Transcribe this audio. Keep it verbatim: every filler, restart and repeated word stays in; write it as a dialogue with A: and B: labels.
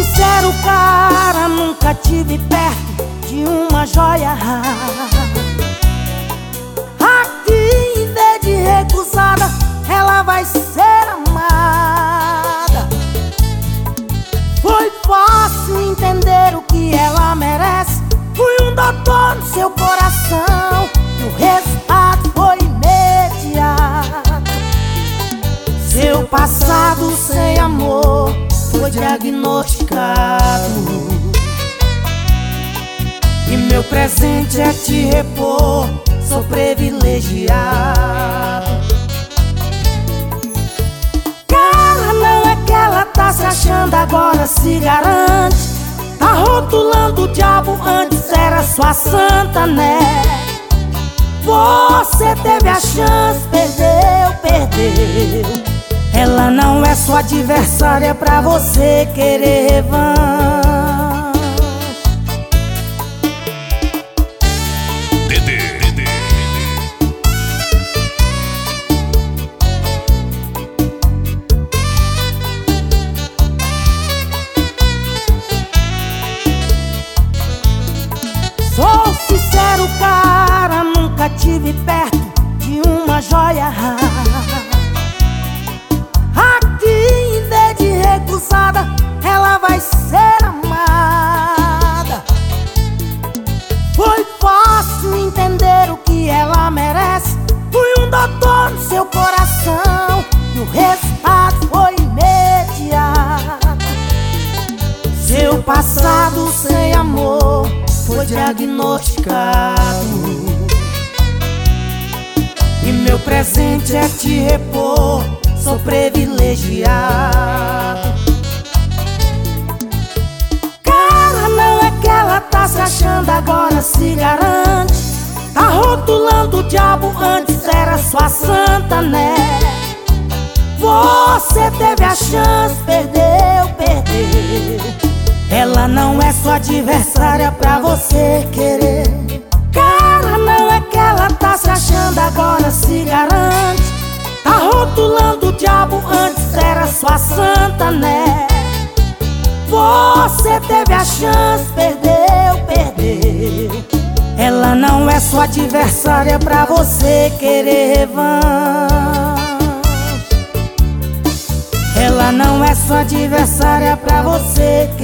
A: sincero, cara, nunca tive perto de uma joia rara. Aqui, em vez de recusada, ela vai ser amada. Foi fácil entender o que ela merece. Fui um doutor no seu coração e o resultado foi imediato. Seu passado sem amor foi diagnosticado, e meu presente é te repor. Sou privilegiado. Cara, não é que ela tá se achando, agora se garante. Tá rotulando o diabo, antes era sua santa, né? Você teve a chance, perdeu, perdeu. Ela não é sua adversária pra você querer revanche. Sou sincero, cara, nunca tive perto de uma joia rara. Aqui, em vez de recusada, ela vai ser amada. Foi fácil entender o que ela merece. Fui um doutor no seu coração e o resultado foi imediato. Seu passado sem amor foi diagnosticado, e meu presente é te repor. Sou privilegiado. Cara, não é que ela tá se achando, agora se garante. Tá rotulando o diabo, antes era sua santa, né? Você teve a chance, perdeu, perdeu. Ela não é sua adversária pra você querer. Cara, não é que ela tá se achando, agora se garante. Tá rotulando o diabo, antes era sua santa, né? Você teve a chance, perdeu, perdeu. Ela não é sua adversária pra você querer revanche. Ela não é sua adversária pra você querer